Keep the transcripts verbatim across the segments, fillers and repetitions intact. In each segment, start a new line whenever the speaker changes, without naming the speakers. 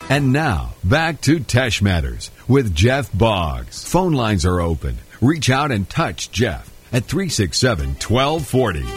And now, back to Tesh Matters with Jeff Boggs. Phone lines are open. Reach out and touch Jeff at three six seven, one two four zero.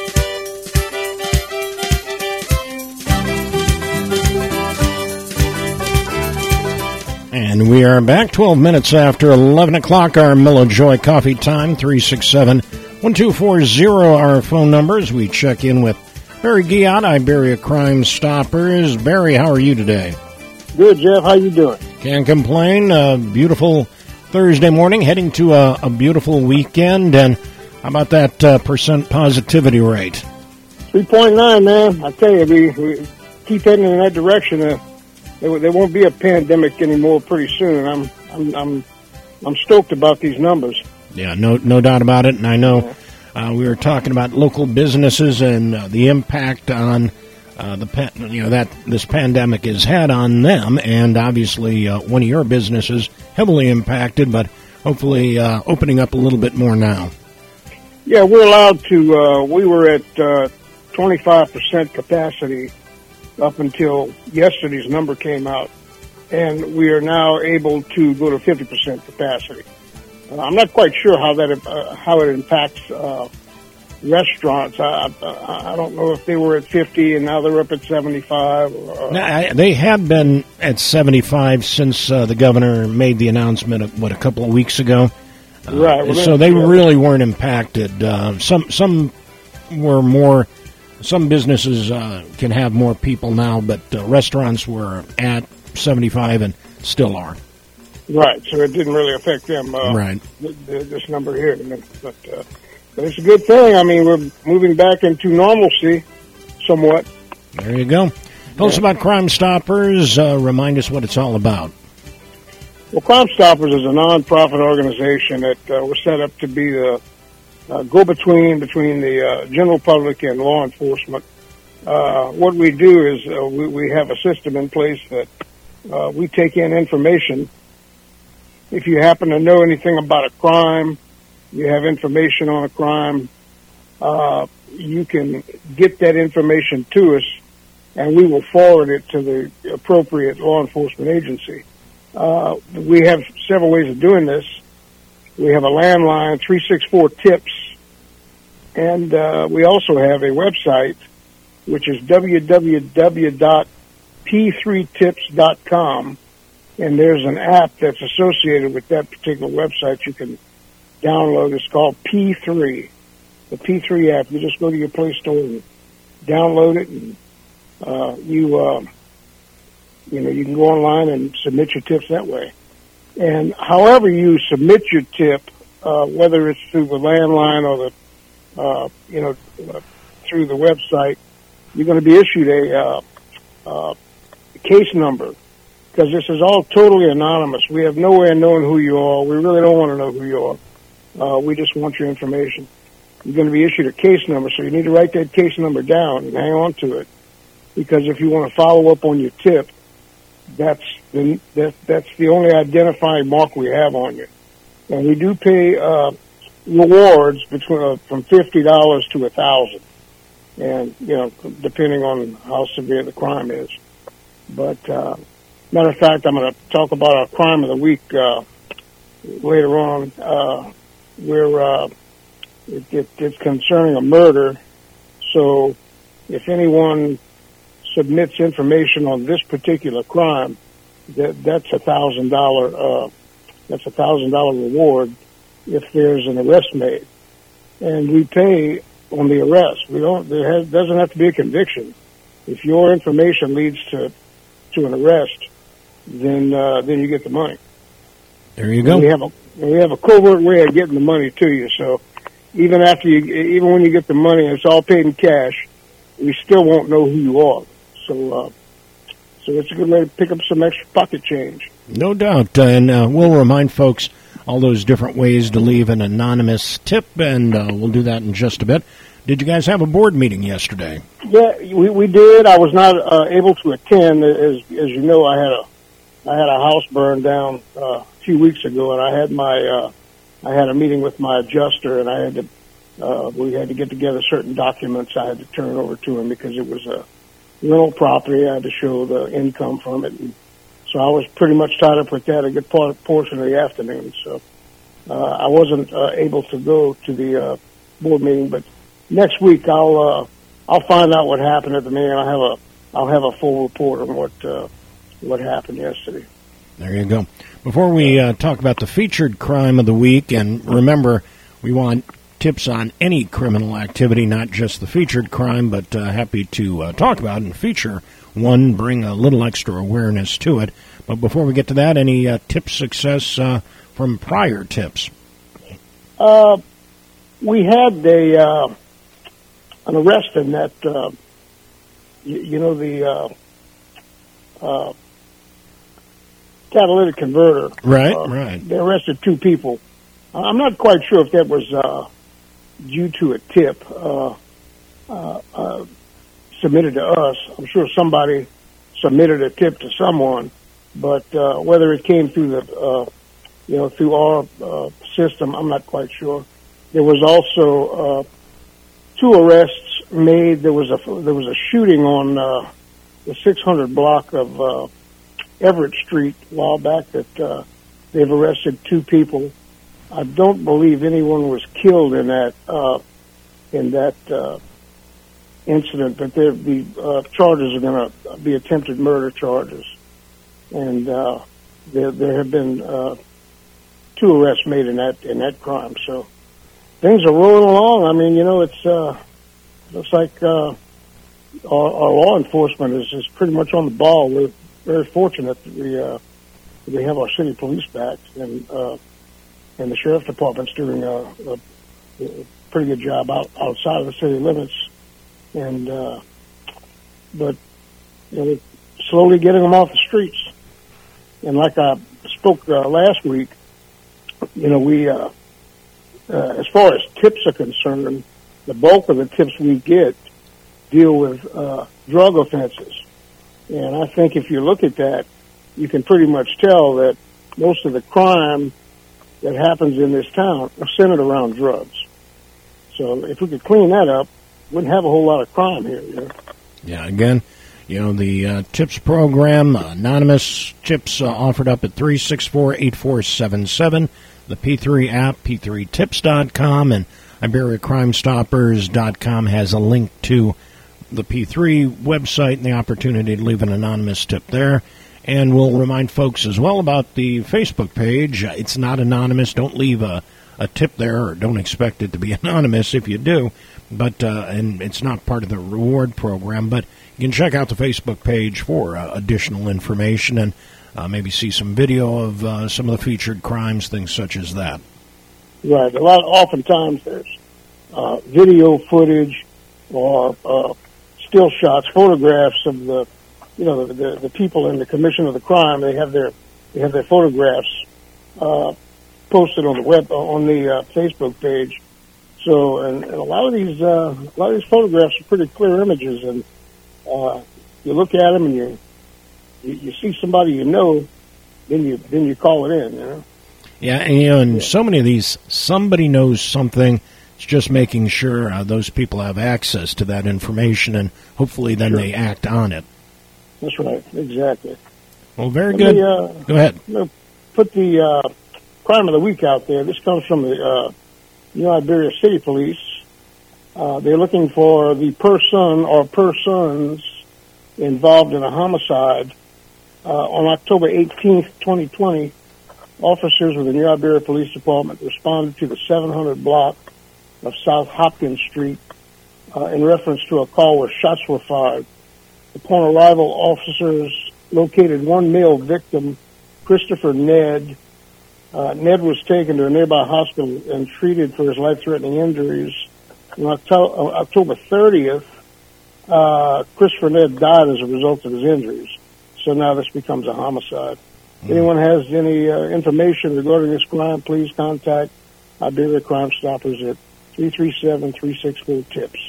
And we are back twelve minutes after eleven o'clock, our Mellow Joy coffee time, three six seven, one two four zero, our phone numbers. We check in with Barry Guiot, Iberia Crime Stoppers. Barry, how are you today?
Good, Jeff. How you doing?
Can't complain. A beautiful Thursday morning, heading to a, a beautiful weekend. And how about that uh, percent positivity rate?
three point nine, man. I tell you, we, we keep heading in that direction. Uh, there, there won't be a pandemic anymore pretty soon. I'm, I'm, I'm, I'm stoked about these numbers.
Yeah, no, no doubt about it. And I know uh, we were talking about local businesses and uh, the impact on uh, the pa- you know that this pandemic has had on them, and obviously uh, one of your businesses heavily impacted, but hopefully uh, opening up a little bit more now.
Yeah, we're allowed to. Uh, we were at uh, twenty-five percent capacity up until yesterday's number came out, and we are now able to go to fifty percent capacity. Uh, I'm not quite sure how that uh, how it impacts uh, restaurants. I, I I don't know if they were at fifty and now they're up at seventy-five. Or,
now, I, they have been at seventy-five since uh, the governor made the announcement of, what, a couple of weeks ago. Uh,
right. Well,
so they really weren't impacted. Uh, some some were more. Some businesses uh, can have more people now, but uh, restaurants were at seventy-five and still are.
Right. So it didn't really affect them. Uh,
right.
Th- th- this number here, but, uh, but it's a good thing. I mean, we're moving back into normalcy, somewhat.
There you go. Tell yeah. us about Crime Stoppers. Uh, remind us what it's all about.
Well, Crime Stoppers is a non-profit organization that uh, was set up to be the uh, go-between between the uh, general public and law enforcement. Uh, what we do is uh, we, we have a system in place that uh, we take in information. If you happen to know anything about a crime, you have information on a crime, uh, you can get that information to us, and we will forward it to the appropriate law enforcement agency. Uh, we have several ways of doing this. We have a landline, three six four TIPS, and uh, we also have a website, which is w w w dot p three tips dot com, and there's an app that's associated with that particular website you can download. It's called P three, the P three app. You just go to your Play Store and download it, and uh, you... Uh, You know, you can go online and submit your tips that way. And however you submit your tip, uh, whether it's through the landline or the, uh, you know, uh, through the website, you're going to be issued a uh, uh, case number, because this is all totally anonymous. We have no way of knowing who you are. We really don't want to know who you are. Uh, we just want your information. You're going to be issued a case number, so you need to write that case number down and hang on to it, because if you want to follow up on your tip, That's the that, that's the only identifying mark we have on you, and we do pay uh, rewards between uh, from fifty dollars to a thousand, and you know depending on how severe the crime is. But uh, matter of fact, I'm going to talk about our crime of the week uh, later on. Uh, we're uh, it, it, it's concerning a murder, so if anyone submits information on this particular crime, that that's a thousand dollar uh that's a thousand dollar reward if there's an arrest made, and we pay on the arrest. We don't there has, doesn't have to be a conviction. If your information leads to to an arrest, then uh, then you get the money.
There you go.
And we have a we have a covert way of getting the money to you. So even after you even when you get the money, and it's all paid in cash, we still won't know who you are. So, uh, so it's a good way to pick up some extra pocket change.
No doubt. Uh, and uh, we'll remind folks all those different ways to leave an anonymous tip, and uh, we'll do that in just a bit. Did you guys have a board meeting yesterday?
Yeah, we, we did. I was not uh, able to attend. As as you know, I had a I had a house burned down uh, a few weeks ago, and I had my uh, I had a meeting with my adjuster, and I had to uh, we had to get together certain documents I had to turn over to him because it was a rental property. I had to show the income from it and So I was pretty much tied up with that a good part, portion of the afternoon. So uh, I wasn't uh, able to go to the uh, board meeting. But next week I'll uh, I'll find out what happened at the meeting. I'll have a I'll have a full report on what uh, what happened yesterday.
There you go. Before we uh, talk about the featured crime of the week, and remember, we want tips on any criminal activity, not just the featured crime, but uh, happy to uh, talk about and feature one, bring a little extra awareness to it. But before we get to that, any uh, tip success uh, from prior tips?
Uh, we had a uh, an arrest in that, uh, you, you know, the uh, uh, catalytic converter.
Right,
uh,
right.
They arrested two people. I'm not quite sure if that was uh, due to a tip uh, uh, uh, submitted to us. I'm sure somebody submitted a tip to someone, but uh, whether it came through the, uh, you know, through our uh, system, I'm not quite sure. There was also uh, two arrests made. There was a there was a shooting on uh, the six hundred block of uh, Everett Street a while back that uh, they've arrested two people. I don't believe anyone was killed in that uh, in that uh, incident, but the uh, charges are going to be attempted murder charges, and uh, there there have been uh, two arrests made in that in that crime. So things are rolling along. I mean, you know, it's uh, looks like uh, our, our law enforcement is, is pretty much on the ball. We're very fortunate that we uh, we have our city police back, and uh, and the sheriff department's doing a, a, a pretty good job out, outside of the city limits. And uh, but you know, we're slowly getting them off the streets. And like I spoke uh, last week, you know, we uh, uh, as far as tips are concerned, the bulk of the tips we get deal with uh, drug offenses. And I think if you look at that, you can pretty much tell that most of the crime that happens in this town are centered around drugs. So if we could clean that up, wouldn't have a whole lot of crime here. You know?
Yeah, again, you know, the uh, TIPS program, uh, anonymous tips uh, offered up at three six four, eight four seven seven, the P three app, P three tips dot com, and Iberia Crime Stoppers dot com has a link to the P three website and the opportunity to leave an anonymous tip there. And we'll remind folks as well about the Facebook page. Uh, it's not anonymous. Don't leave a, a tip there, or don't expect it to be anonymous if you do. But uh, and it's not part of the reward program. But you can check out the Facebook page for uh, additional information and uh, maybe see some video of uh, some of the featured crimes, things such as that.
Right. A lot. Oftentimes there's uh, video footage or uh, still shots, photographs of the, you know, the, the the people in the commission of the crime. They have their they have their photographs uh, posted on the web on the uh, Facebook page. So, and, and a lot of these, uh, a lot of these photographs are pretty clear images, and uh, you look at them and you, you you see somebody you know, then you then you call it in, you know.
Yeah, and you know, and yeah. So many of these, somebody knows something. It's just making sure uh, those people have access to that information, and hopefully then sure. they act on it.
That's right, exactly.
Well, very
Let
good.
Me, uh,
Go ahead.
Put the uh, crime of the week out there. This comes from the. Uh, New Iberia City Police. Uh, they're looking for the person or persons involved in a homicide. Uh, on October eighteenth, twenty twenty, officers with the New Iberia Police Department responded to the seven hundred block of South Hopkins Street uh, in reference to a call where shots were fired. Upon arrival, officers located one male victim, Christopher Ned. Uh, Ned was taken to a nearby hospital and treated for his life-threatening injuries. On October, October thirtieth, uh, Christopher Ned died as a result of his injuries. So now this becomes a homicide. Mm. Anyone has any uh, information regarding this crime, please contact Iberia Crime Stoppers at three three seven, three six four, TIPS.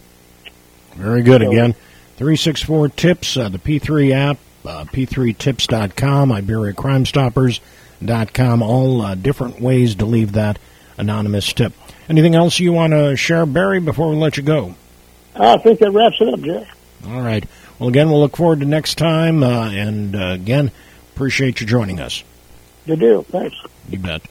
Very good. So, again, three six four, TIPS, uh, the P three app, uh, P three tips dot com, Iberia Crime Stoppers. Dot com, all uh, different ways to leave that anonymous tip. Anything else you want to share, Barry, before we let you go?
I think that wraps it up, Jeff.
All right. Well, again, we'll look forward to next time. Uh, and, uh, again, Appreciate you joining us.
Good deal. Thanks.
You bet.